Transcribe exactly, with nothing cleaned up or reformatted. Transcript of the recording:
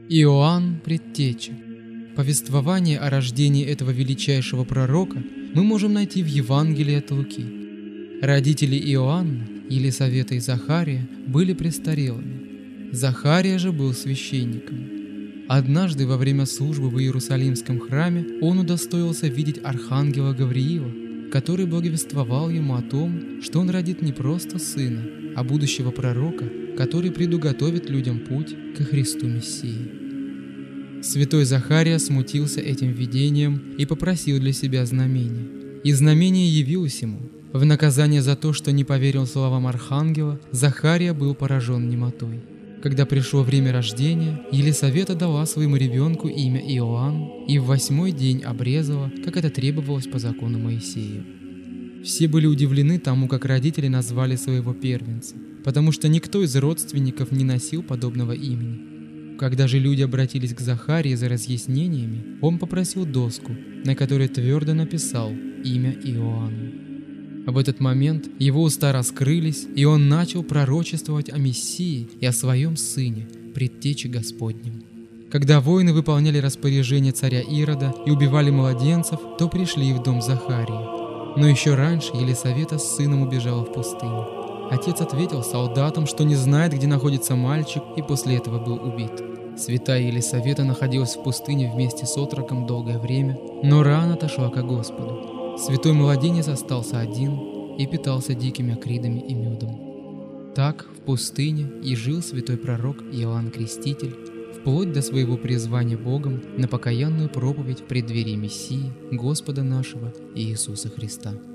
Иоанн Предтеча. Повествование о рождении этого величайшего пророка мы можем найти в Евангелии от Луки. Родители Иоанна, Елисавета и Захария, были престарелыми. Захария же был священником. Однажды во время службы в Иерусалимском храме он удостоился видеть архангела Гавриила, который благовествовал ему о том, что он родит не просто сына, а будущего пророка, который предуготовит людям путь ко Христу Мессии. Святой Захария смутился этим видением и попросил для себя знамение. И знамение явилось ему. В наказание за то, что не поверил словам архангела, Захария был поражен немотой. Когда пришло время рождения, Елисавета дала своему ребенку имя Иоанн и в восьмой день обрезала, как это требовалось по закону Моисея. Все были удивлены тому, как родители назвали своего первенца, потому что никто из родственников не носил подобного имени. Когда же люди обратились к Захарии за разъяснениями, он попросил доску, на которой твердо написал имя Иоанна. В этот момент его уста раскрылись, и он начал пророчествовать о Мессии и о своем сыне, предтече Господнем. Когда воины выполняли распоряжение царя Ирода и убивали младенцев, то пришли в дом Захарии. Но еще раньше Елисавета с сыном убежала в пустыню. Отец ответил солдатам, что не знает, где находится мальчик, и после этого был убит. Святая Елисавета находилась в пустыне вместе с отроком долгое время, но рано отошла ко Господу. Святой младенец остался один и питался дикими акридами и медом. Так в пустыне и жил святой пророк Иоанн Креститель, вплоть до своего призвания Богом на покаянную проповедь в преддверии Мессии, Господа нашего Иисуса Христа.